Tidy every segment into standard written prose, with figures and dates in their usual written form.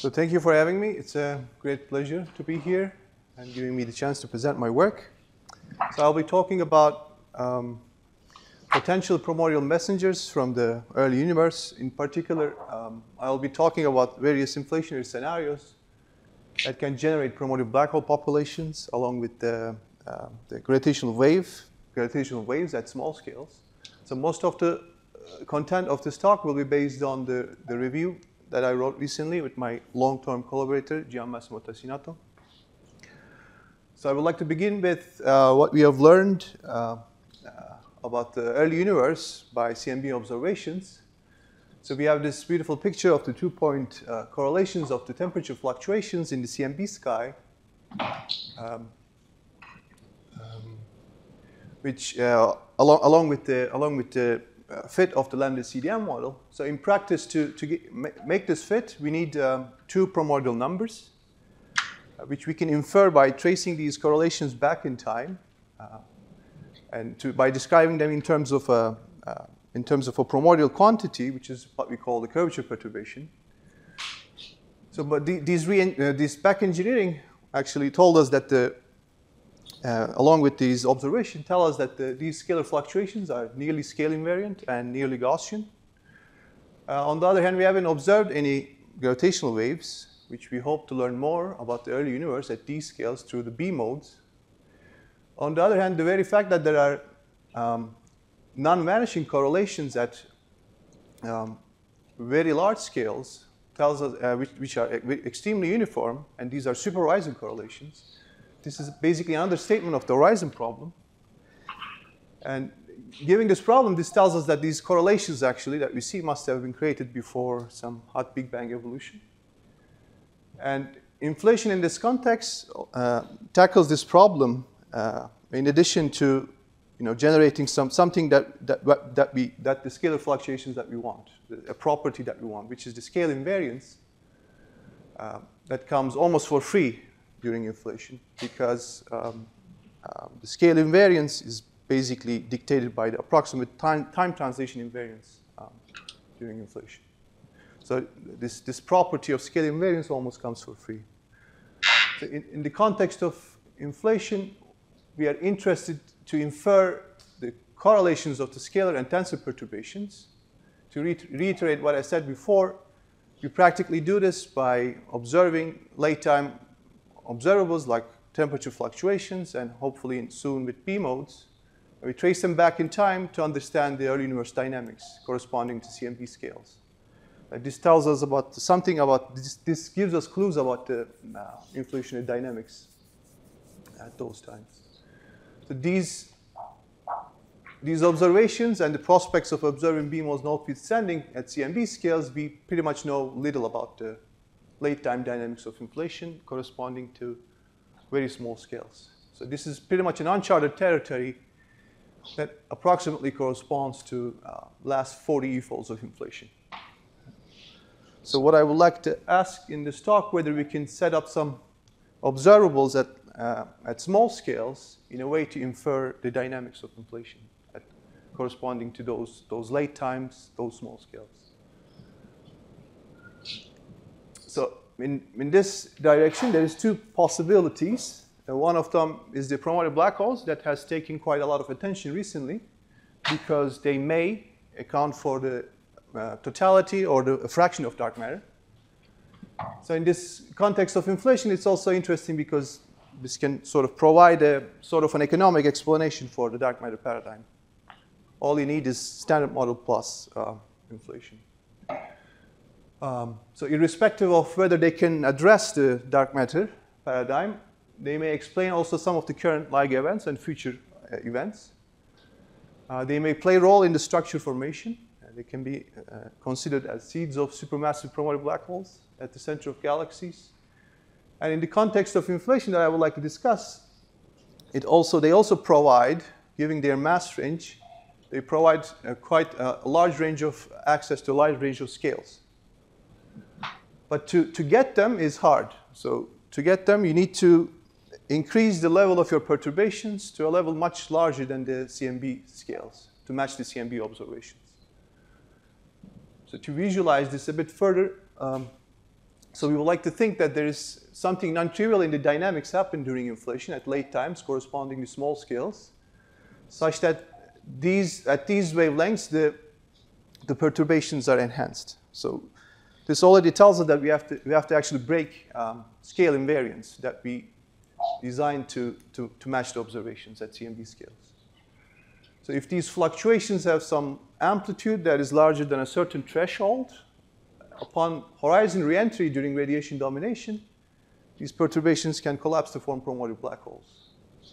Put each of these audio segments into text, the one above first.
So thank you for having me. It's a great pleasure to be here and giving me the chance to present my work. So I'll be talking about potential primordial messengers from the early universe. In particular, I'll be talking about various inflationary scenarios that can generate primordial black hole populations along with the gravitational waves at small scales. So most of the content of this talk will be based on the review that I wrote recently with my long-term collaborator, Gianmassimo Tassinato. So I would like to begin with what we have learned about the early universe by CMB observations. So we have this beautiful picture of the two-point correlations of the temperature fluctuations in the CMB sky, which along with the fit of the lambda CDM model. So in practice, to make this fit, we need two primordial numbers, which we can infer by tracing these correlations back in time, and by describing them in terms of a primordial quantity, which is what we call the curvature perturbation. So, but this back engineering actually told us that along with these observations, tell us that these scalar fluctuations are nearly scale invariant and nearly Gaussian. On the other hand, we haven't observed any gravitational waves, which we hope to learn more about the early universe at these scales through the B modes. On the other hand, the very fact that there are non-vanishing correlations at very large scales tells us, which are extremely uniform, and these are super horizon correlations. This is basically an understatement of the horizon problem. And given this problem, this tells us that these correlations actually that we see must have been created before some hot Big Bang evolution. And inflation in this context tackles this problem in addition to generating something that the scalar fluctuations that we want, a property that we want, which is the scale invariance that comes almost for free during inflation, because the scale invariance is basically dictated by the approximate time translation invariance during inflation. So this property of scale invariance almost comes for free. So in the context of inflation, we are interested to infer the correlations of the scalar and tensor perturbations. To reiterate what I said before, we practically do this by observing late-time observables like temperature fluctuations, and hopefully soon with B modes. We trace them back in time to understand the early universe dynamics corresponding to CMB scales. This tells us about something about this gives us clues about the inflationary dynamics at those times. So these observations and the prospects of observing B modes notwithstanding at CMB scales, we pretty much know little about the late-time dynamics of inflation corresponding to very small scales. So this is pretty much an uncharted territory that approximately corresponds to last 40 E-folds of inflation. So what I would like to ask in this talk, whether we can set up some observables at small scales in a way to infer the dynamics of inflation corresponding to those late times, those small scales. So in this direction, there is two possibilities. One of them is the primordial black holes that has taken quite a lot of attention recently because they may account for the totality or the fraction of dark matter. So in this context of inflation, it's also interesting because this can sort of provide a sort of an economic explanation for the dark matter paradigm. All you need is standard model plus inflation. So irrespective of whether they can address the dark matter paradigm, they may explain also some of the current LIGO events and future events. They may play a role in the structure formation. They can be considered as seeds of supermassive primordial black holes at the center of galaxies. And in the context of inflation that I would like to discuss, they also provide, given their mass range, they provide quite a large range of access to a large range of scales. But to get them is hard. So to get them, you need to increase the level of your perturbations to a level much larger than the CMB scales to match the CMB observations. So to visualize this a bit further, So we would like to think that there is something non-trivial in the dynamics happen during inflation at late times corresponding to small scales, such that at these wavelengths, the perturbations are enhanced. So this already tells us that we have to actually break scale invariance that we designed to match the observations at CMB scales. So if these fluctuations have some amplitude that is larger than a certain threshold, upon horizon reentry during radiation domination, these perturbations can collapse to form primordial black holes.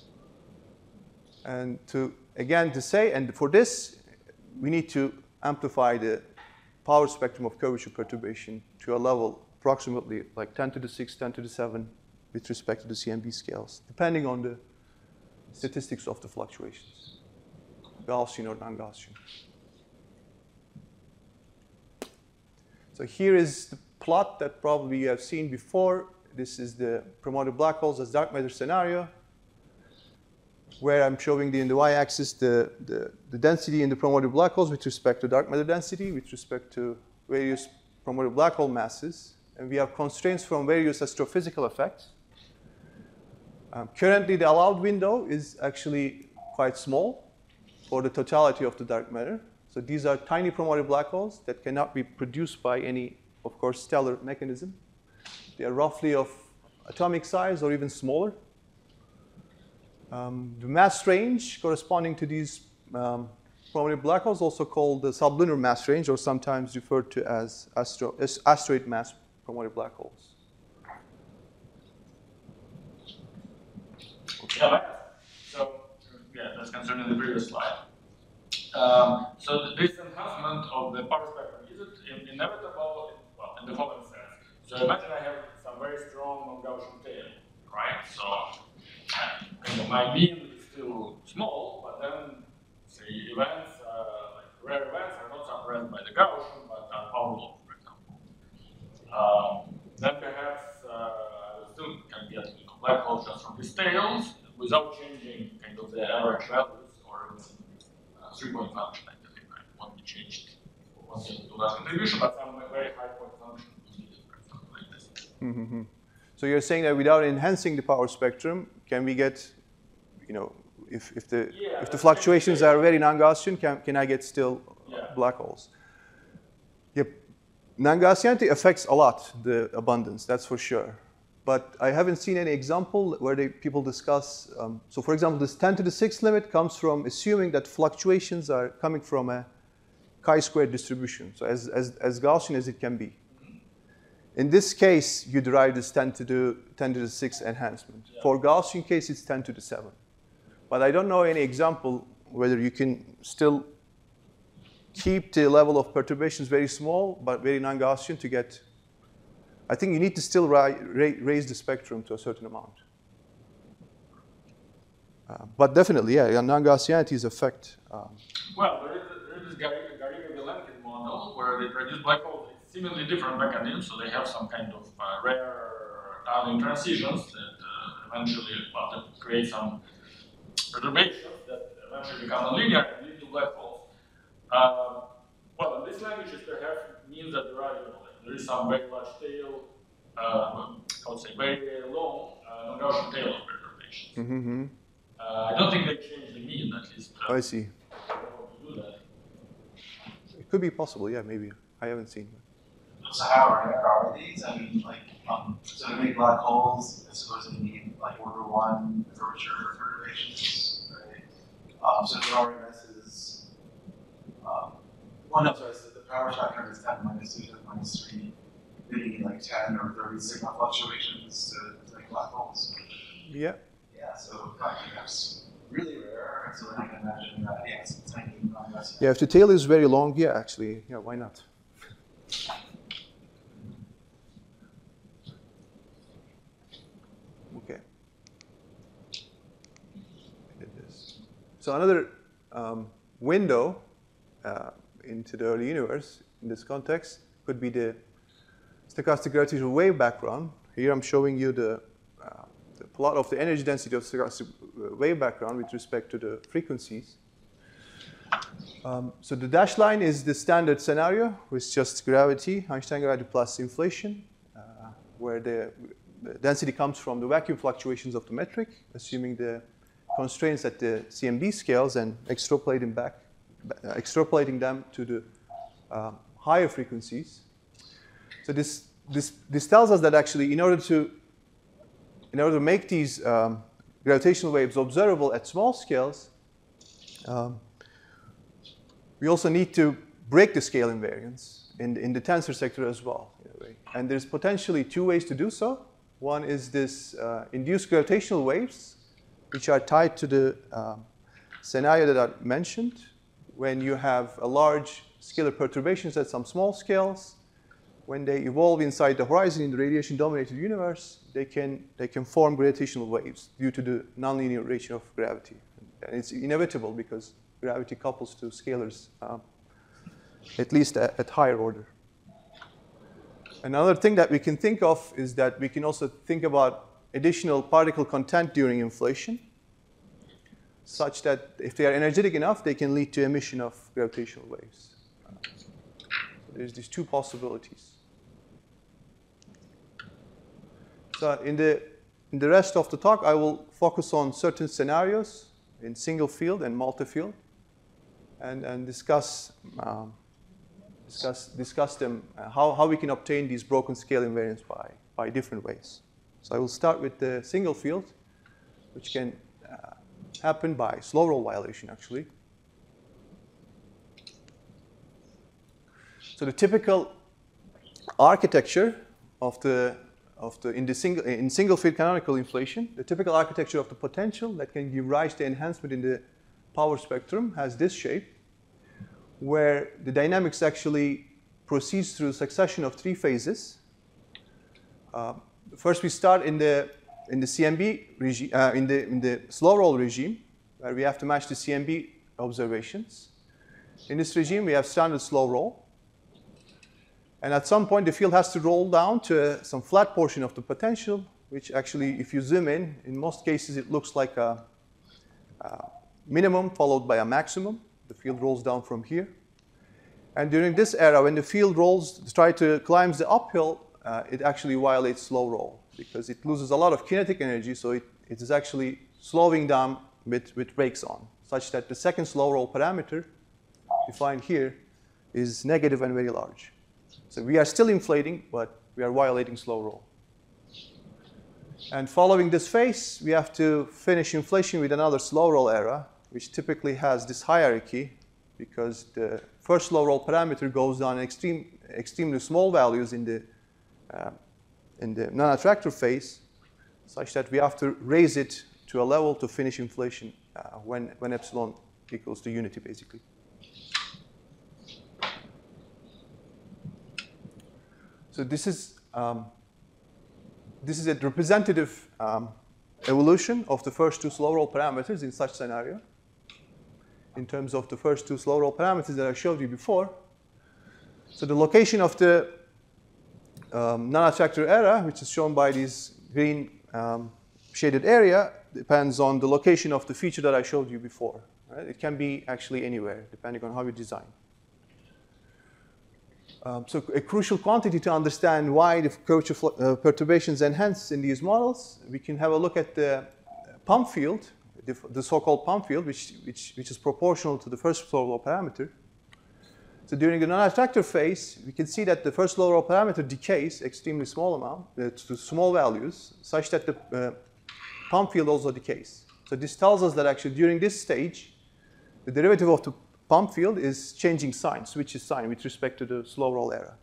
And for this, we need to amplify the power spectrum of curvature perturbation to a level approximately like 10 to the 6, 10 to the 7 with respect to the CMB scales, depending on the statistics of the fluctuations, Gaussian or non-Gaussian. So here is the plot that probably you have seen before. This is the primordial black holes as dark matter scenario, where I'm showing in the y-axis the density in the primordial black holes with respect to dark matter density, with respect to various primordial black hole masses. And we have constraints from various astrophysical effects. Currently, the allowed window is actually quite small for the totality of the dark matter. So these are tiny primordial black holes that cannot be produced by any, of course, stellar mechanism. They are roughly of atomic size or even smaller. The mass range corresponding to these primordial black holes, also called the sublunar mass range, or sometimes referred to as asteroid mass primordial black holes. Yeah, so that's concerning the previous slide. So this enhancement of the power spectrum, is it inevitable? Well, in the following sense. So imagine I have some very strong non-Gaussian tail, right? So my mean is still small, but then, say, events, like rare events, are not suppressed by the Gaussian, but are power law, for example. Then perhaps I still can get black holes just from these tails without changing kind of the average values or three-point function. I think won't be changed once you do that contribution, but some very high point function will be different, something like this. Mm-hmm. So you're saying that without enhancing the power spectrum, can we get, if the fluctuations are very non-Gaussian, can I get still black holes? Yep. Non-Gaussianity affects a lot the abundance, that's for sure. But I haven't seen any example where people discuss, so for example, this 10 to the 6 limit comes from assuming that fluctuations are coming from a chi-square distribution, so as Gaussian as it can be. In this case, you derive this 10 to the 6 enhancement. Yeah. For Gaussian case, it's 10 to the 7. But I don't know any example whether you can still keep the level of perturbations very small, but very non-Gaussian to get. I think you need to still raise the spectrum to a certain amount. But definitely, non-Gaussianities affect. Well, there is this Garriga-Vilenkin model where they produce black holes with seemingly different mechanisms, so they have some kind of rare tunneling transitions that eventually create some perturbations that eventually become nonlinear and lead to black holes. Well, in this language, it perhaps means that there is some very large tail, I would say very long non-Gaussian tail of perturbations. Mm-hmm. I don't think they change the mean, at least. I see. To do that. It could be possible, yeah, maybe. I haven't seen it. So how rare are these? I mean, so to make black holes, I suppose you need order 1 curvature perturbations, right? So the RMS is, the power spectrum is 10 minus 2 to the minus 3, maybe 10 or 30 sigma fluctuations to make black holes. Yeah. Yeah, so that's really rare, and so then I can imagine that, it's a tiny non-Gaussian. Yeah, if the tail is very long, actually, why not? Okay. So another window into the early universe in this context could be the stochastic gravitational wave background. Here I'm showing you the plot of the energy density of stochastic wave background with respect to the frequencies. So the dashed line is the standard scenario with just gravity, Einstein gravity plus inflation. where the density comes from the vacuum fluctuations of the metric, assuming the constraints at the CMB scales and extrapolating them to the higher frequencies. So this tells us that actually, in order to make these gravitational waves observable at small scales, we also need to break the scale invariance in the tensor sector as well, in a way. And there's potentially two ways to do so. One is this induced gravitational waves, which are tied to the scenario that I mentioned, when you have a large scalar perturbations at some small scales. When they evolve inside the horizon in the radiation-dominated universe, they can form gravitational waves due to the nonlinear nature of gravity. And it's inevitable because gravity couples to scalars, at least at higher order. Another thing that we can think of is that we can also think about additional particle content during inflation, such that if they are energetic enough, they can lead to emission of gravitational waves. There's these two possibilities. So in the rest of the talk, I will focus on certain scenarios in single field and multi-field, and discuss them, how we can obtain these broken scale invariants by different ways. So I will start with the single field, which can happen by slow roll violation, actually. So the typical architecture in single field canonical inflation, the typical architecture of the potential that can give rise to enhancement in the power spectrum has this shape, where the dynamics actually proceeds through a succession of three phases. First, we start in the CMB regime, in the slow roll regime, where we have to match the CMB observations. In this regime, we have standard slow roll. And at some point, the field has to roll down to some flat portion of the potential, which actually, if you zoom in most cases, it looks like a minimum followed by a maximum. The field rolls down from here. And during this era, when the field tries to climb the uphill, it actually violates slow roll because it loses a lot of kinetic energy, so it is actually slowing down with brakes on, such that the second slow roll parameter, defined here, is negative and very large. So we are still inflating, but we are violating slow roll. And following this phase, we have to finish inflation with another slow roll era, which typically has this hierarchy because the first slow roll parameter goes down in extremely small values in the non-attractor phase, such that we have to raise it to a level to finish inflation when epsilon equals to unity, basically. So this is a representative evolution of the first two slow roll parameters in such scenario. In terms of the first two slow roll parameters that I showed you before. So the location of the non-attractor era, which is shown by this green shaded area, depends on the location of the feature that I showed you before. Right? It can be actually anywhere, depending on how you design. So a crucial quantity to understand why the curvature perturbations enhance in these models, we can have a look at the pump field, the so-called pump field, which is proportional to the first slow roll parameter. So during the non-attractor phase, we can see that the first slow roll parameter decays extremely small amount to small values, such that the pump field also decays. So this tells us that actually during this stage, the derivative of the pump field is changing sign, switches sign with respect to the slow roll era.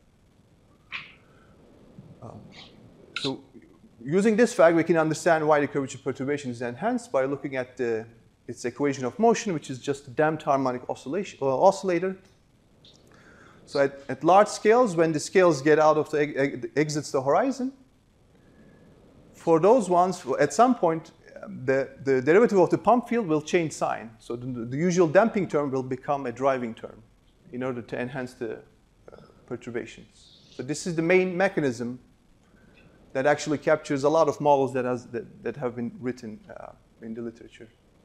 So using this fact, we can understand why the curvature perturbation is enhanced by looking at its equation of motion, which is just a damped harmonic oscillator. So at large scales, when the scales get out of exits the horizon, for those ones, at some point, the derivative of the pump field will change sign. So the usual damping term will become a driving term in order to enhance the perturbations. So this is the main mechanism that actually captures a lot of models that have been written in the literature.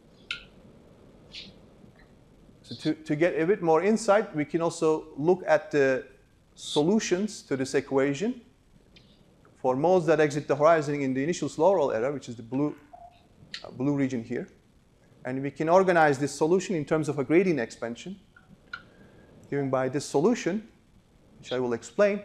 So to get a bit more insight, we can also look at the solutions to this equation for modes that exit the horizon in the initial slow roll era, which is the blue region here. And we can organize this solution in terms of a gradient expansion, given by this solution, which I will explain.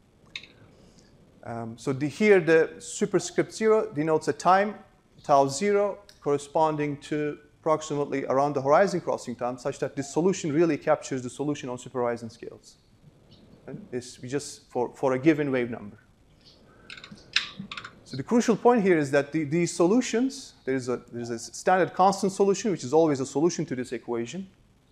Here the superscript 0 denotes a time, tau 0, corresponding to approximately around the horizon crossing time, such that this solution really captures the solution on super horizon scales. And it's just for a given wave number. So the crucial point here is that these solutions, there's a standard constant solution, which is always a solution to this equation.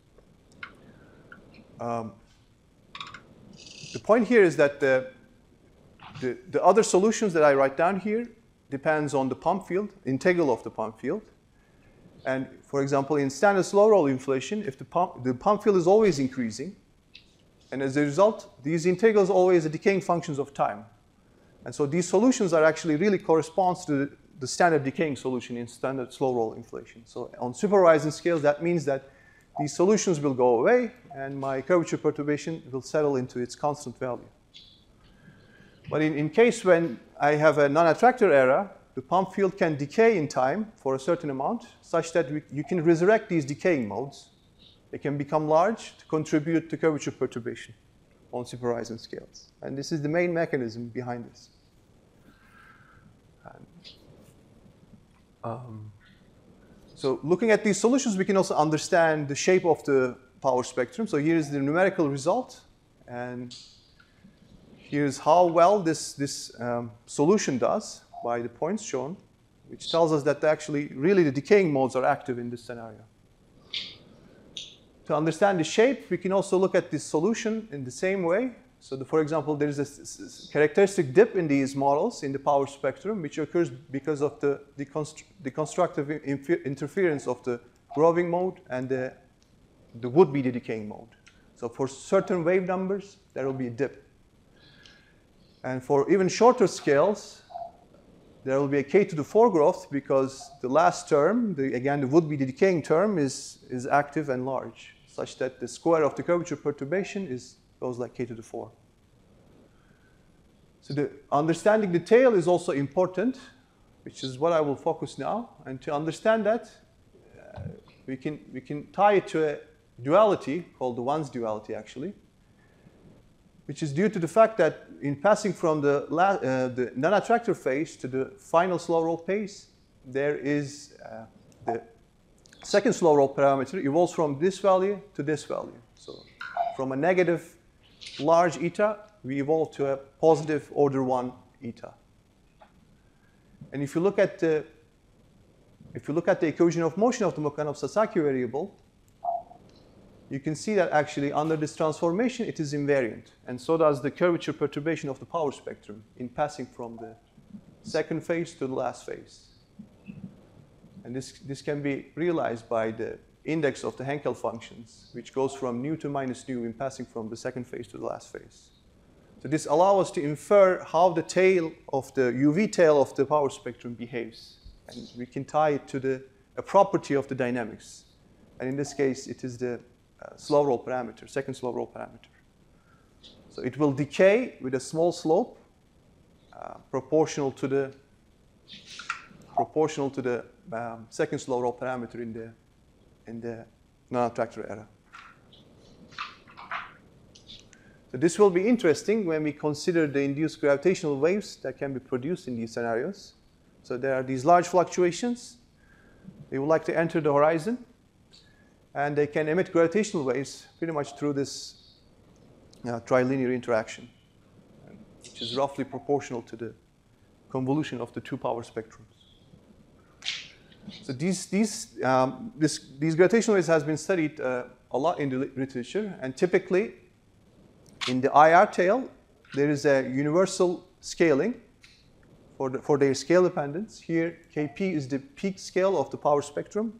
The point here is that the other solutions that I write down here depends on the pump field, integral of the pump field. And for example, in standard slow roll inflation, if the pump field is always increasing, and as a result, these integrals are always the decaying functions of time. And so these solutions are actually really corresponds to the standard decaying solution in standard slow roll inflation. So on super horizon scales, that means that these solutions will go away, and my curvature perturbation will settle into its constant value. But in case when I have a non-attractor era, the pump field can decay in time for a certain amount, such that you can resurrect these decaying modes. They can become large to contribute to curvature perturbation on super horizon scales. And this is the main mechanism behind this. So looking at these solutions, we can also understand the shape of the power spectrum. So here is the numerical result. And here's how well this solution does by the points shown, which tells us that actually really the decaying modes are active in this scenario. To understand the shape, we can also look at this solution in the same way. So for example, there is a characteristic dip in these models in the power spectrum, which occurs because of the deconstructive interference of the growing mode and the would-be the decaying mode. So for certain wave numbers, there will be a dip. And for even shorter scales, there will be a k to the 4 growth because the last term, again, the would-be the decaying term is active and large, such that the square of the curvature perturbation goes like k to the 4. So understanding the tail is also important, which is what I will focus now. And to understand that, we can tie it to a duality called the Wan's duality, actually, which is due to the fact that in passing from the non-attractor phase to the final slow roll phase, there is the second slow roll parameter evolves from this value to this value. So from a negative large eta, we evolve to a positive order 1 eta. And if you look at the equation of motion of the Mukhanov-Sasaki variable, you can see that actually under this transformation, it is invariant. And so does the curvature perturbation of the power spectrum in passing from the second phase to the last phase. And this can be realized by the index of the Henkel functions, which goes from nu to minus nu in passing from the second phase to the last phase. So this allows us to infer how the tail of the UV tail of the power spectrum behaves. And we can tie it to a property of the dynamics. And in this case, it is the slow roll parameter, second slow roll parameter. So it will decay with a small slope proportional to the second slow roll parameter in the non-attractor era. So this will be interesting when we consider the induced gravitational waves that can be produced in these scenarios. So there are these large fluctuations. They would like to enter the horizon, and they can emit gravitational waves pretty much through this trilinear interaction, which is roughly proportional to the convolution of the two power spectrums. So these gravitational waves has been studied a lot in the literature, and typically in the IR tail, there is a universal scaling for their scale dependence. Here, Kp is the peak scale of the power spectrum.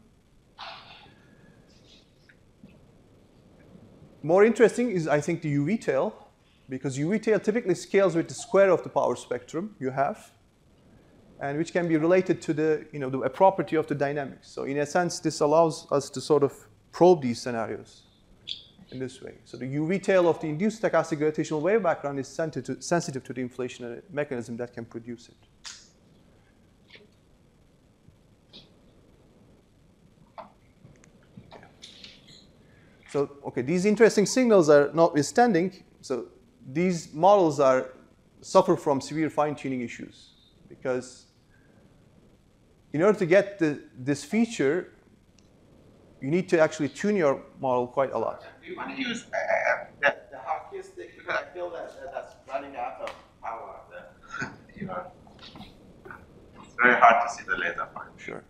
More interesting is, I think, the UV tail, because UV tail typically scales with the square of the power spectrum you have, and which can be related to a property of the dynamics. So in a sense, this allows us to sort of probe these scenarios. in this way. So the UV tail of the induced stochastic gravitational wave background is sensitive to the inflationary mechanism that can produce it. So, okay, these interesting signals are notwithstanding. So these models suffer from severe fine-tuning issues because in order to get this feature, you need to actually tune your model quite a lot. Do you want to use the hockey stick? Because I feel that that's running out of power. You know, it's very hard to see the laser point. Sure.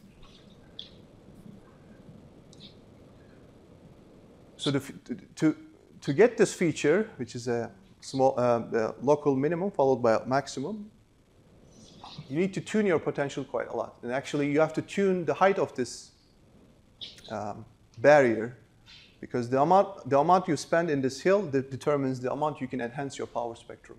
So to get this feature, which is a small the local minimum followed by a maximum, you need to tune your potential quite a lot. And actually, you have to tune the height of this barrier, because the amount you spend in this hill determines the amount you can enhance your power spectrum.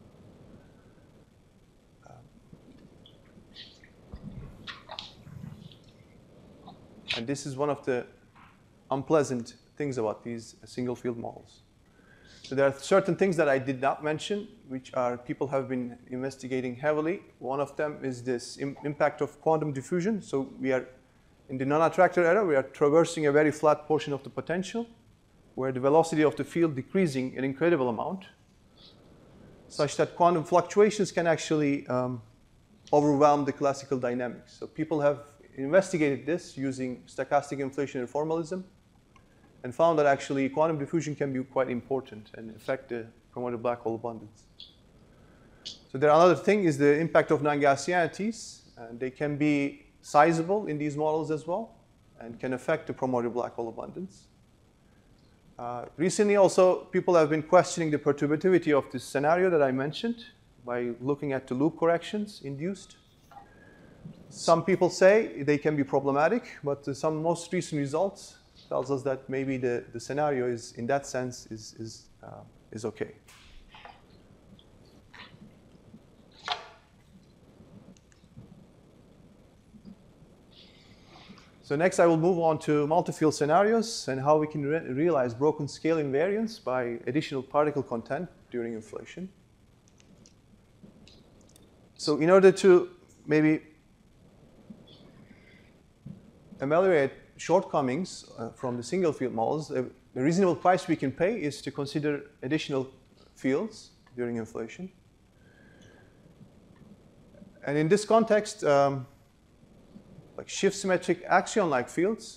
And this is one of the unpleasant things about these single field models. So there are certain things that I did not mention, which people have been investigating heavily. One of them is this impact of quantum diffusion. So we are in the non-attractor era, we are traversing a very flat portion of the potential, where the velocity of the field decreasing an incredible amount, such that quantum fluctuations can actually overwhelm the classical dynamics. So people have investigated this using stochastic inflationary formalism, and found that actually quantum diffusion can be quite important and affect the primordial black hole abundance. So there another thing is the impact of non-Gaussianities, and they can be sizable in these models as well, and can affect the primordial black hole abundance. Recently also, people have been questioning the perturbativity of this scenario that I mentioned by looking at the loop corrections induced. Some people say they can be problematic, but some most recent results tells us that maybe the scenario is, in that sense, is okay. So next I will move on to multi-field scenarios and how we can realize broken scale invariance by additional particle content during inflation. So in order to maybe ameliorate shortcomings from the single field models, the reasonable price we can pay is to consider additional fields during inflation. And in this context, like shift symmetric axion-like fields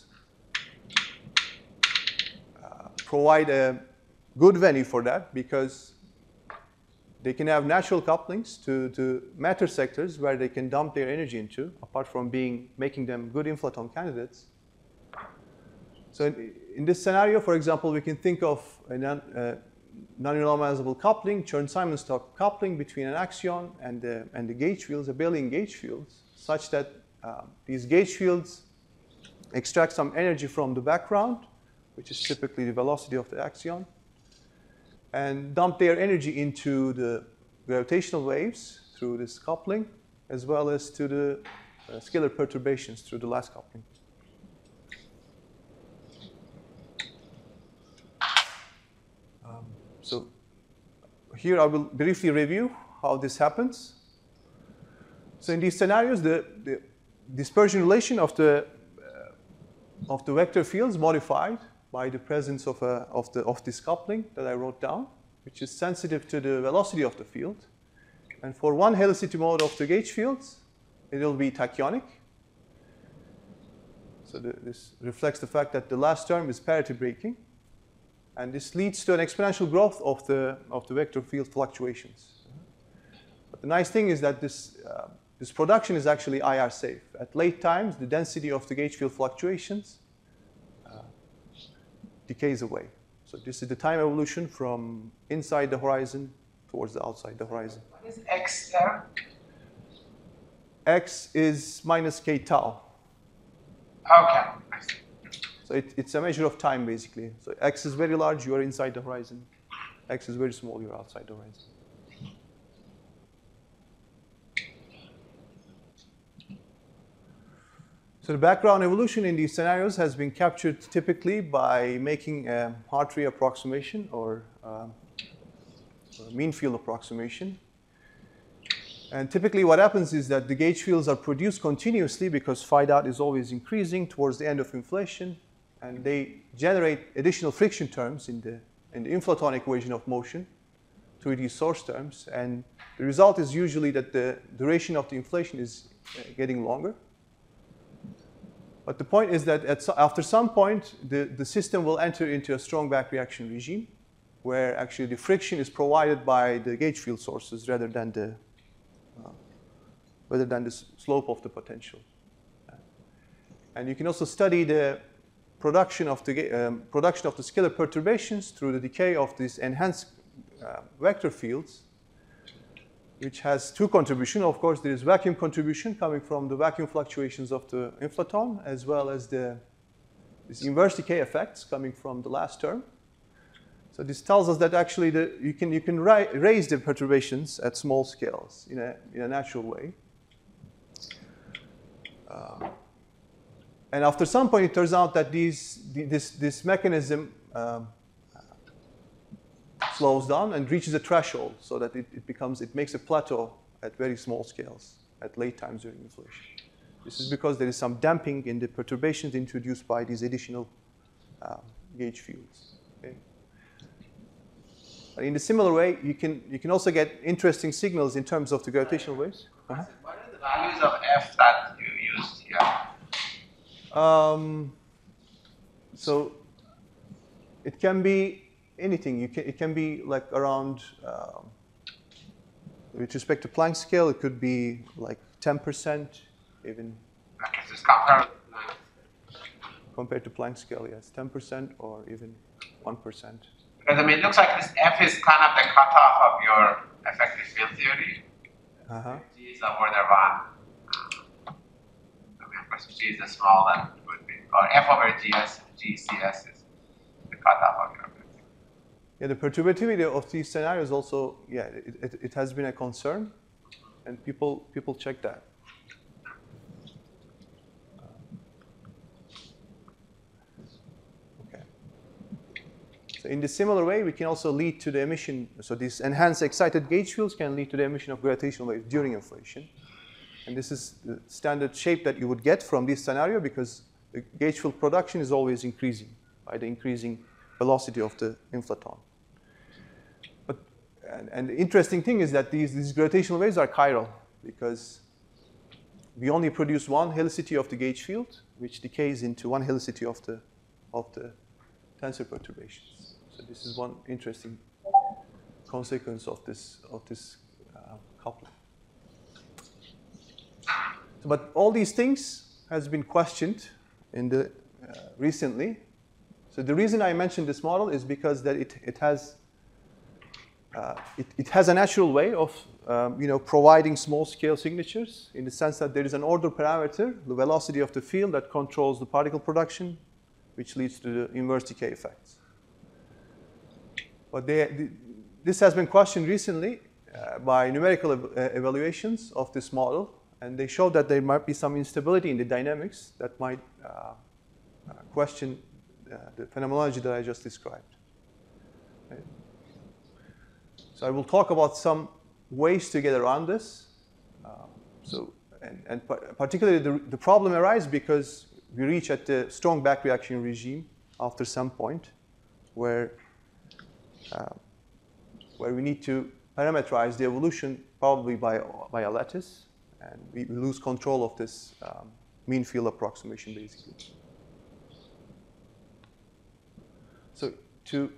provide a good venue for that, because they can have natural couplings to matter sectors where they can dump their energy into, apart from making them good inflaton candidates. So in this scenario, for example, we can think of a non-renormalizable coupling, Chern-Simons-Stock coupling between an axion and the gauge fields, abelian gauge fields, such that these gauge fields extract some energy from the background, which is typically the velocity of the axion, and dump their energy into the gravitational waves through this coupling, as well as to the scalar perturbations through the last coupling. So here I will briefly review how this happens. So in these scenarios, the dispersion relation of the vector fields modified by the presence of this coupling that I wrote down, which is sensitive to the velocity of the field. And for one helicity mode of the gauge fields, it will be tachyonic. So this reflects the fact that the last term is parity breaking. And this leads to an exponential growth of the vector field fluctuations. But the nice thing is that this production is actually IR safe. At late times, the density of the gauge field fluctuations decays away. So this is the time evolution from inside the horizon towards the outside the horizon. What is X there? X is minus k tau. Okay. So it's a measure of time, basically. So X is very large, you are inside the horizon. X is very small, you are outside the horizon. So the background evolution in these scenarios has been captured typically by making a Hartree approximation or mean field approximation. And typically what happens is that the gauge fields are produced continuously because phi dot is always increasing towards the end of inflation, and they generate additional friction terms in the inflaton equation of motion through these source terms. And the result is usually that the duration of the inflation is getting longer. But the point is that after some point, the system will enter into a strong back reaction regime, where actually the friction is provided by the gauge field sources rather than the slope of the potential. And you can also study the production of the scalar perturbations through the decay of these enhanced vector fields, which has two contributions. Of course, there is vacuum contribution coming from the vacuum fluctuations of the inflaton, as well as these inverse decay effects coming from the last term. So this tells us that actually you can raise the perturbations at small scales in a natural way. And after some point, it turns out that this mechanism slows down and reaches a threshold, so that it makes a plateau at very small scales at late times during inflation. This is because there is some damping in the perturbations introduced by these additional gauge fields. Okay? In a similar way, you can also get interesting signals in terms of the gravitational waves. What are the values of f that you used here? So it can be anything. It can be like around, with respect to Planck scale, it could be like 10%, even. Okay, so it's comparable to Planck. Compared to Planck scale, yes, 10% or even 1%. Because I mean, it looks like this f is kind of the cutoff of your effective field theory. G is over the run. I mean, of course, G is the small, then it would be, or f over GS, GCS is the cutoff of your effective. Yeah, the perturbativity of these scenarios also, yeah, it has been a concern, and people check that. Okay. So in the similar way, we can also lead to the emission. So these enhanced excited gauge fields can lead to the emission of gravitational waves during inflation. And this is the standard shape that you would get from this scenario, because the gauge field production is always increasing by the increasing velocity of the inflaton. And the interesting thing is that these gravitational waves are chiral, because we only produce one helicity of the gauge field, which decays into one helicity of the tensor perturbations. So this is one interesting consequence of this coupling. So, but all these things has been questioned in the recently. So the reason I mentioned this model is because that it has a natural way of providing small-scale signatures, in the sense that there is an order parameter, the velocity of the field, that controls the particle production, which leads to the inverse decay effects. But this has been questioned recently by numerical evaluations of this model, and they show that there might be some instability in the dynamics that might question the phenomenology that I just described. Okay. So I will talk about some ways to get around this. And particularly the problem arises because we reach at the strong back reaction regime after some point where we need to parameterize the evolution probably by a lattice, and we lose control of this mean field approximation basically. So to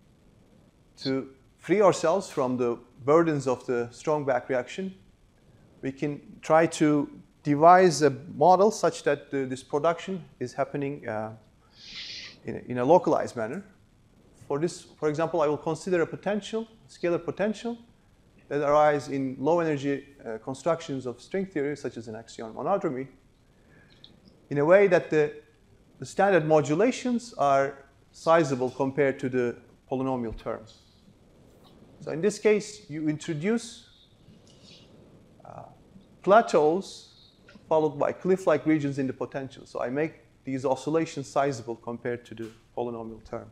free ourselves from the burdens of the strong back reaction, we can try to devise a model such that this production is happening in a localized manner. For this, for example, I will consider a potential, scalar potential, that arise in low energy constructions of string theory, such as an axion monodromy, in a way that the standard modulations are sizable compared to the polynomial terms. So in this case, you introduce plateaus followed by cliff-like regions in the potential. So I make these oscillations sizable compared to the polynomial term.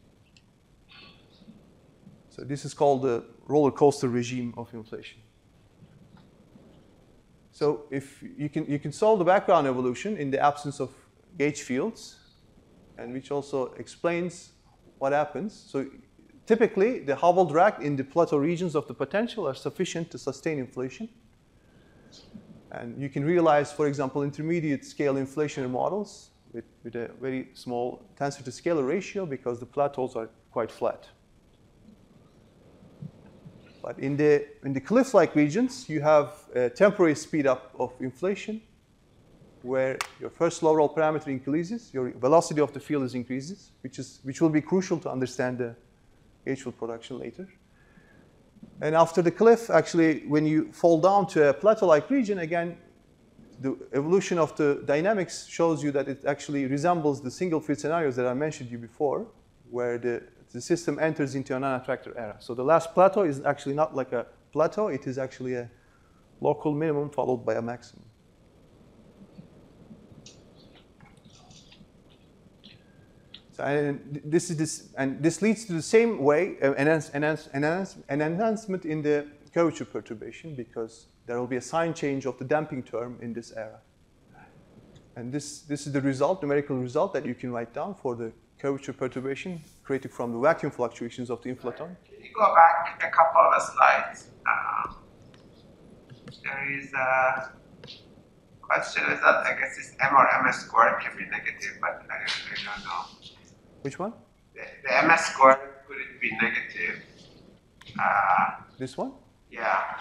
So this is called the roller coaster regime of inflation. So if you can solve the background evolution in the absence of gauge fields, and which also explains what happens. So typically, the Hubble drag in the plateau regions of the potential are sufficient to sustain inflation. And you can realize, for example, intermediate scale inflationary models with a very small tensor to scalar ratio because the plateaus are quite flat. But in the cliff-like regions, you have a temporary speed up of inflation where your first low roll parameter increases, your velocity of the field increases, which will be crucial to understand the gauge field production later. And after the cliff, actually, when you fall down to a plateau-like region, again, the evolution of the dynamics shows you that it actually resembles the single field scenarios that I mentioned you before, where the system enters into a non-attractor era. So the last plateau is actually not like a plateau, it is actually a local minimum followed by a maximum. So, and this leads to the same way, an enhancement in the curvature perturbation, because there will be a sign change of the damping term in this era. And this is the result, numerical result that you can write down for the curvature perturbation created from the vacuum fluctuations of the inflaton. Can you go back a couple of slides? There is a question is that I guess this m or ms squared can be negative, but I don't know. Which one? The ms squared, could it be negative? This one? Yeah.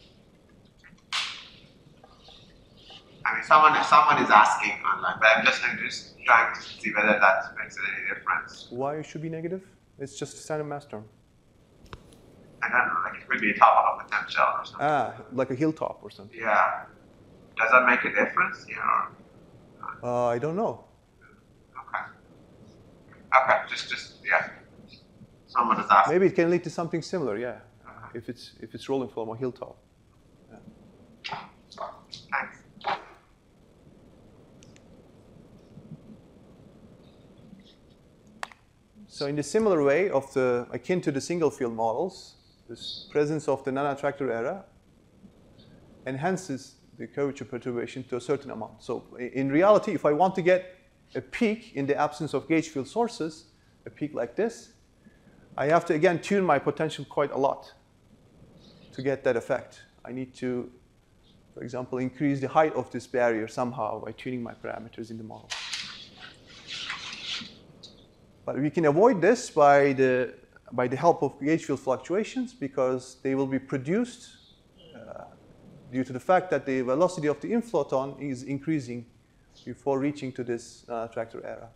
I mean, someone is asking online, but I'm just trying to see whether that makes any difference. Why it should be negative? It's just a standard mass term. I don't know, like it could be a top of a potential or something. Like a hilltop or something. Yeah. Does that make a difference? Yeah. I don't know. Okay, just yeah. Someone is asking. Maybe it can lead to something similar, yeah. If it's rolling from a hilltop. Yeah. Thanks. So in the similar way akin to the single field models, this presence of the non-attractor era enhances the curvature perturbation to a certain amount. So in reality, if I want to get a peak in the absence of gauge field sources, a peak like this, I have to again tune my potential quite a lot to get that effect. I need to, for example, increase the height of this barrier somehow by tuning my parameters in the model. But we can avoid this by the help of gauge field fluctuations, because they will be produced due to the fact that the velocity of the inflaton is increasing before reaching to this attractor era.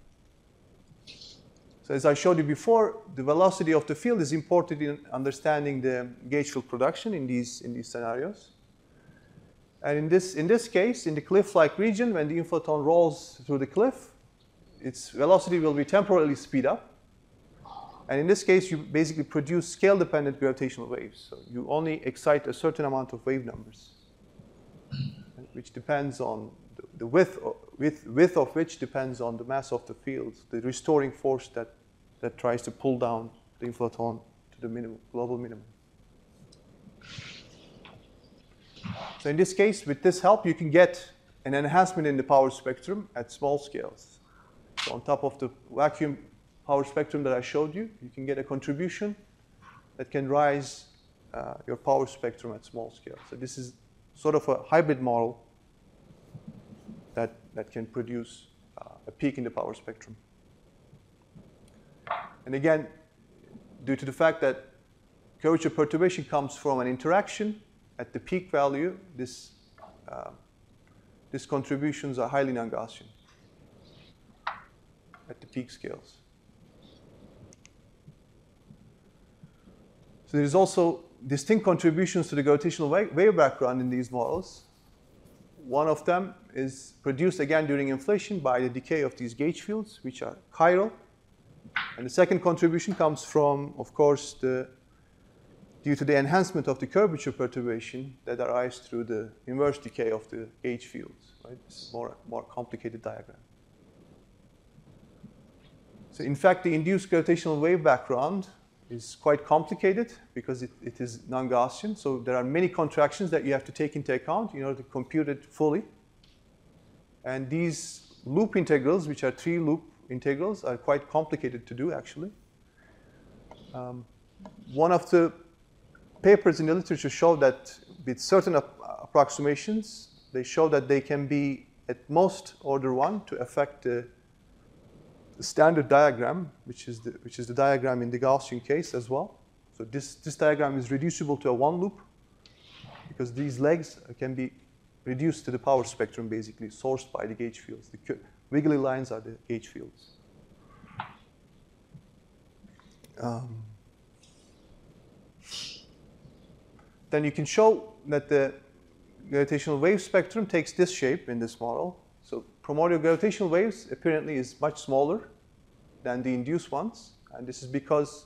So as I showed you before, the velocity of the field is important in understanding the gauge field production in these scenarios. And in this case, in the cliff-like region, when the inflaton rolls through the cliff, its velocity will be temporarily speed up. And in this case, you basically produce scale-dependent gravitational waves. So you only excite a certain amount of wave numbers, which depends on the width of which depends on the mass of the field, the restoring force that tries to pull down the inflaton to the minimum, global minimum. So in this case, with this help, you can get an enhancement in the power spectrum at small scales. So on top of the vacuum power spectrum that I showed you, you can get a contribution that can rise your power spectrum at small scale. So this is sort of a hybrid model that can produce a peak in the power spectrum. And again, due to the fact that curvature perturbation comes from an interaction at the peak value, these contributions are highly non-Gaussian at the peak scales. So there is also distinct contributions to the gravitational wave background in these models. One of them is produced again during inflation by the decay of these gauge fields, which are chiral. And the second contribution comes from, of course, the due to the enhancement of the curvature perturbation that arises through the inverse decay of the gauge fields. Right? It's a more complicated diagram. So in fact, the induced gravitational wave background is quite complicated because it is non-Gaussian. So there are many contractions that you have to take into account in order to compute it fully. And these loop integrals, which are 3 loop integrals, are quite complicated to do, actually. One of the papers in the literature showed that with certain approximations, they show that they can be at most order 1 to affect the standard diagram, which is the diagram in the Gaussian case as well. So this diagram is reducible to a 1 loop because these legs can be reduced to the power spectrum, basically, sourced by the gauge fields. The wiggly lines are the gauge fields. Then you can show that the gravitational wave spectrum takes this shape in this model. So primordial gravitational waves apparently is much smaller than the induced ones, and this is because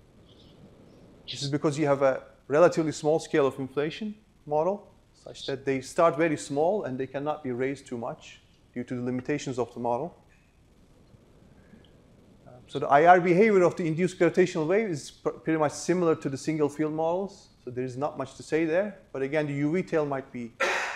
you have a relatively small scale of inflation model, such that they start very small and they cannot be raised too much due to the limitations of the model. So the IR behavior of the induced gravitational wave is pretty much similar to the single field models. So there is not much to say there. But again, the UV tail might be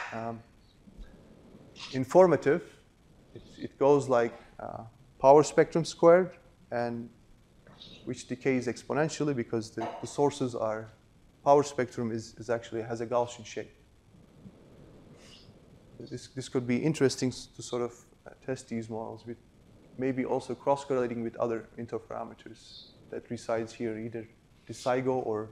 informative. It goes like power spectrum squared, and which decays exponentially because the sources are, power spectrum is actually has a Gaussian shape. This could be interesting to sort of test these models with maybe also cross-correlating with other interferometers that resides here, either the SIGO or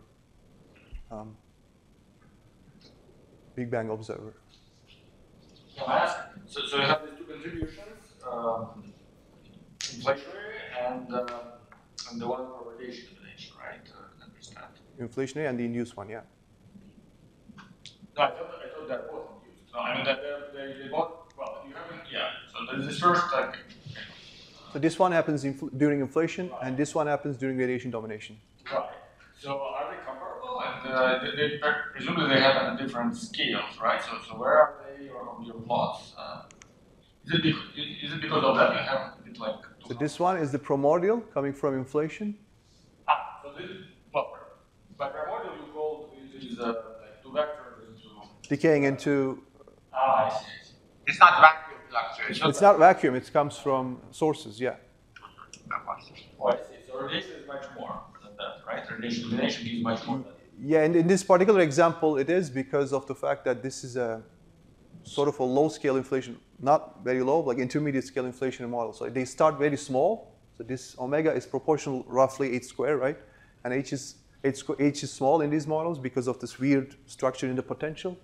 Big Bang Observer. Can I ask? So you have these 2 contributions, inflationary and the one for radiation elimination, right? Understand. Inflationary and the induced one, yeah. No, I thought they're both induced. No, I mean that they both. Well, you haven't. Yeah. So there's this first. So this one happens during inflation, right, and this one happens during radiation domination. Right. So are they comparable? And they presumably they have different scales, right? So where are they on your plots? Is it because of that you have it like? So this one is the primordial coming from inflation. So this is by primordial you call these like 2 vectors into decaying into. I see. It's not vacuum fluctuation. It's not vacuum. It comes from sources. Yeah. Oh, I see. So radiation is much more than that, right? Radiation elimination gives much more than that. Yeah, and in this particular example, it is because of the fact that this is a sort of a low-scale inflation, not very low, like intermediate scale inflation model. So they start very small. So this omega is proportional, roughly 8 square, right? And h is small in these models because of this weird structure in the potential.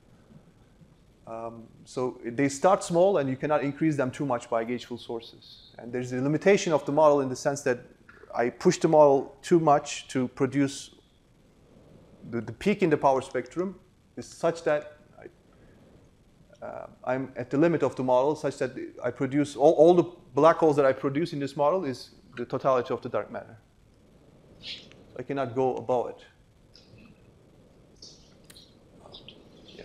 So they start small, and you cannot increase them too much by gauge field sources. And there's a limitation of the model in the sense that I push the model too much to produce the peak in the power spectrum is such that I'm at the limit of the model, such that I produce all the black holes that I produce in this model is the totality of the dark matter. So I cannot go above it. Yeah.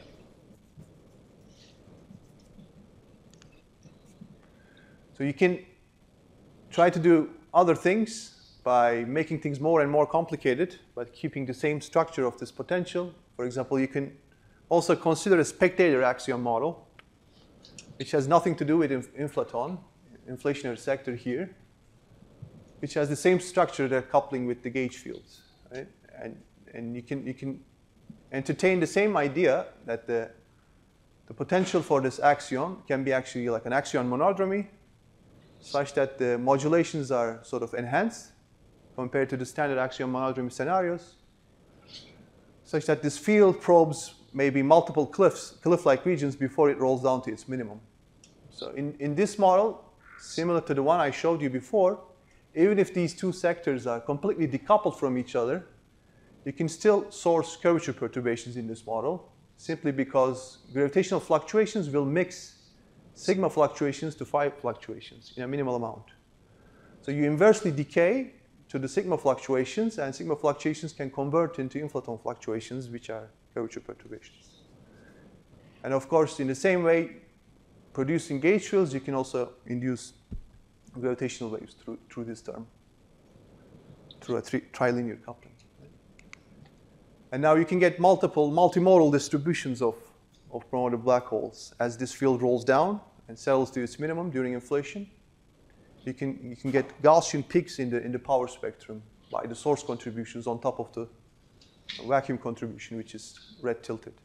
So you can try to do other things by making things more and more complicated, but keeping the same structure of this potential. For example, you can also consider a spectator axion model, which has nothing to do with inflaton, inflationary sector here, which has the same structure they're coupling with the gauge fields, right? And you can entertain the same idea that the potential for this axion can be actually like an axion monodromy, such that the modulations are sort of enhanced compared to the standard axion monodromy scenarios, such that this field probes maybe multiple cliff-like regions before it rolls down to its minimum. So in this model, similar to the one I showed you before, even if these 2 sectors are completely decoupled from each other, you can still source curvature perturbations in this model, simply because gravitational fluctuations will mix sigma fluctuations to phi fluctuations in a minimal amount. So you inversely decay to the sigma fluctuations, and sigma fluctuations can convert into inflaton fluctuations, which are curvature perturbations. And of course, in the same way, producing gauge fields, you can also induce gravitational waves through this term, through a trilinear coupling. And now you can get multimodal distributions of primordial black holes as this field rolls down and settles to its minimum during inflation. You can get Gaussian peaks in the power spectrum by the source contributions on top of the vacuum contribution, which is red tilted.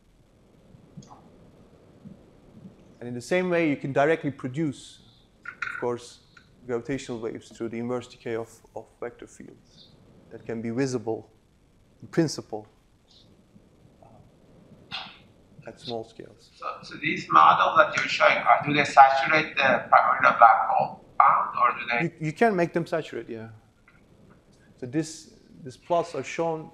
And in the same way, you can directly produce, of course, gravitational waves through the inverse decay of vector fields that can be visible in principle at small scales. So these models that you're showing, do they saturate the primordial black hole bound, or do they? You can make them saturate, yeah. So these plots are shown.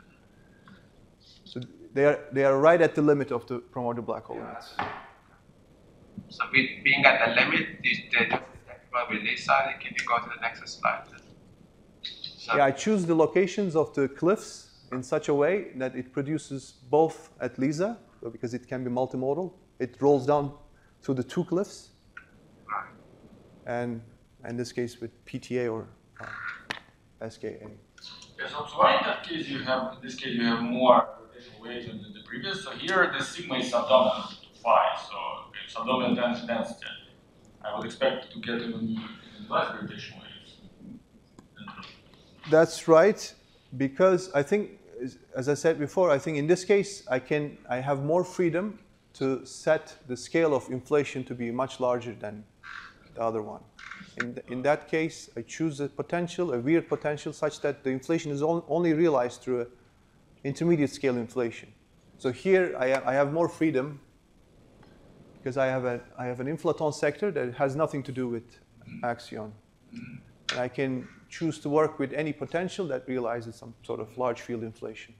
So they are right at the limit of the primordial black hole limits. So being at the limit, they just detectable with LISA. Can you go to the next slide? So Yeah, I choose the locations of the cliffs in such a way that it produces both at LISA, because it can be multimodal. It rolls down through the two cliffs, right. and in this case with PTA or SKA. Yeah, so why in that case you have, in this case you have more gravitational waves than the previous? So here the sigma is subdominant to phi, so if subdominant density, I would expect to get even less gravitational waves. That's right, because I think, as I said before, I think in this case I have more freedom to set the scale of inflation to be much larger than the other one. In that case, I choose a potential, a weird potential, such that the inflation is only realized through an intermediate scale inflation. So here I have more freedom because I have an inflaton sector that has nothing to do with axion. And I can choose to work with any potential that realizes some sort of large field inflation.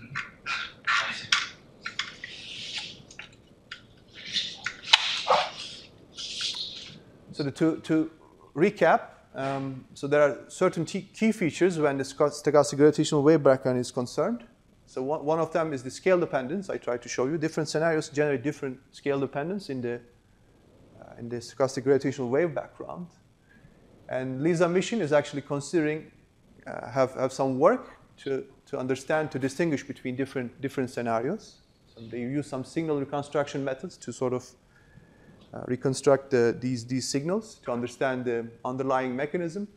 So to recap, so there are certain key features when the stochastic gravitational wave background is concerned. So one of them is the scale dependence. I tried to show you different scenarios generate different scale dependence in the stochastic gravitational wave background. And LISA mission is actually considering have some work to understand, to distinguish between different scenarios. So they use some signal reconstruction methods to sort of reconstruct these signals to understand the underlying mechanism.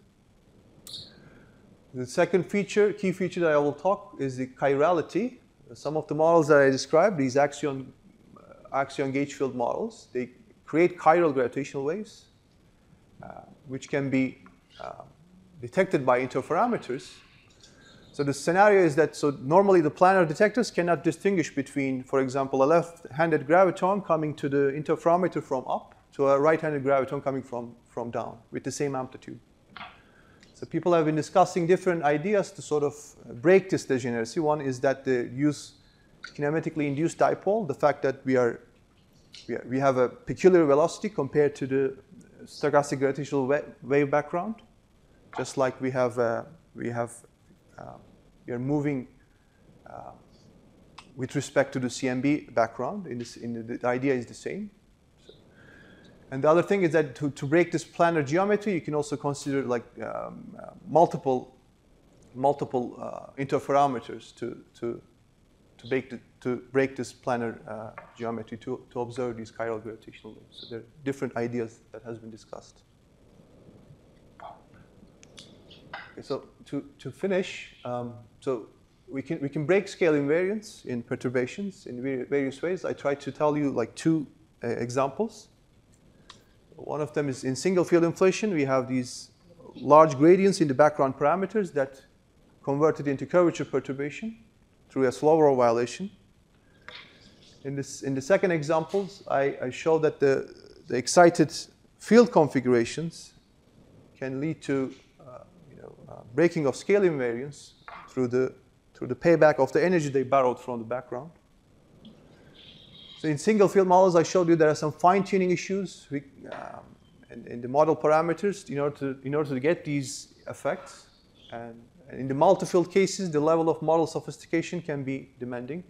The second key feature that I will talk is the chirality. Some of the models that I described, these axion gauge field models, they create chiral gravitational waves, which can be detected by interferometers. So the scenario is that, so normally the planar detectors cannot distinguish between, for example, a left-handed graviton coming to the interferometer from up to a right-handed graviton coming from down with the same amplitude. So people have been discussing different ideas to sort of break this degeneracy. One is that the use kinematically induced dipole, the fact that we have a peculiar velocity compared to the stochastic gravitational wave background, just like we are moving with respect to the CMB background. The idea is the same. And the other thing is that to break this planar geometry, you can also consider like multiple interferometers to break this planar geometry to observe these chiral gravitational waves. So there are different ideas that has been discussed. Okay, so to finish, so we can break scale invariance in perturbations in various ways. I tried to tell you like two examples. One of them is in single field inflation. We have these large gradients in the background parameters that converted into curvature perturbation through a Slow-Rowe violation. In the second examples, I show that the excited field configurations can lead to breaking of scale invariance through the payback of the energy they borrowed from the background. So in single field models, I showed you there are some fine-tuning issues in the model parameters in order to get these effects. And in the multi-field cases, the level of model sophistication can be demanding.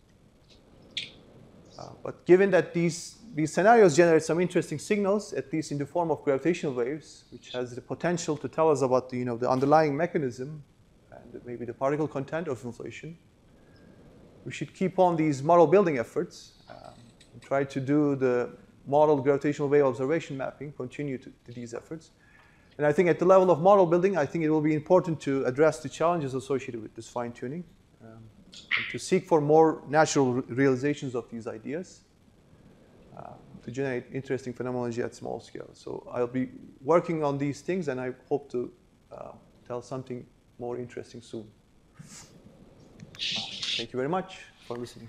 But given that these scenarios generate some interesting signals, at least in the form of gravitational waves, which has the potential to tell us about the underlying mechanism and maybe the particle content of inflation, we should keep on these model building efforts and try to do the model gravitational wave observation mapping, continue to these efforts. And I think at the level of model building, I think it will be important to address the challenges associated with this fine-tuning and to seek for more natural realizations of these ideas to generate interesting phenomenology at small scale. So I'll be working on these things, and I hope to tell something more interesting soon. Thank you very much for listening.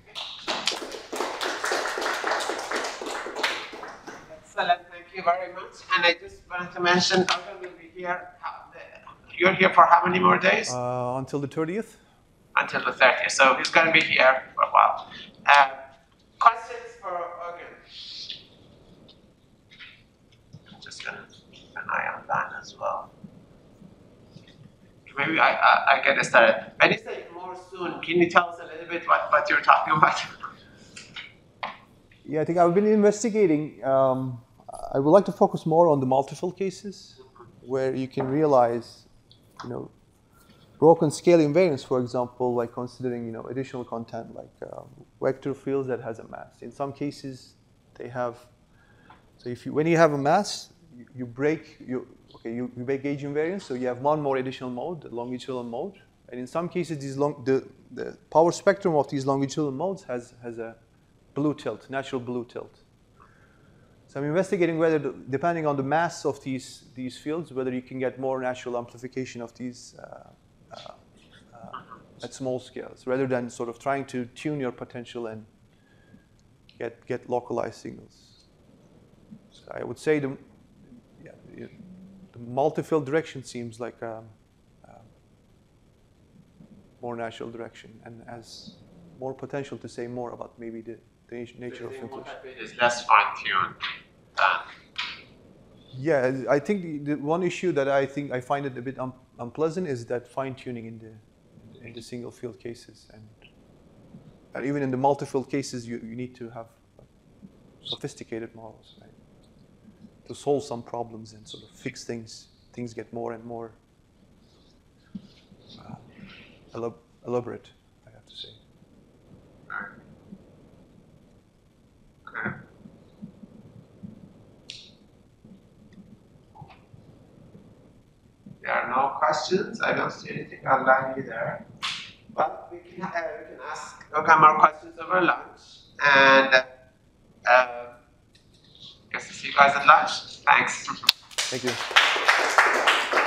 Excellent, thank you very much. And I just wanted to mention, Arghun will be here. You're here for how many more days? Until the 30th. Until the 30th. So he's going to be here for a while. Questions for Arghun? I'm just going to keep an eye on that as well. Maybe I get started. When you say more soon, can you tell us a little bit what you're talking about? Yeah, I think I've been investigating. I would like to focus more on the multi-field cases, where you can realize, broken scale invariance, for example, like considering, additional content like vector fields that has a mass. In some cases, they have. So when you have a mass, you break you make gauge invariance, so you have one more additional mode, the longitudinal mode. And in some cases, the power spectrum of these longitudinal modes has a blue tilt, natural blue tilt. So I'm investigating whether, depending on the mass of these fields, whether you can get more natural amplification of these at small scales, rather than sort of trying to tune your potential and get localized signals. So I would say the multi-field direction seems like a more natural direction and has more potential to say more about maybe the nature of inflation. It's less fine-tuned than. Yeah, I think the one issue that I find it a bit unpleasant is that fine-tuning in the single field cases, and even in the multi-field cases, you need to have sophisticated models, right, to solve some problems and sort of fix things. Things get more and more elaborate, I have to say. Okay. There are no questions. I don't see anything online either. But we can ask more questions over lunch. And guess to see you guys at lunch. Thanks. Thank you.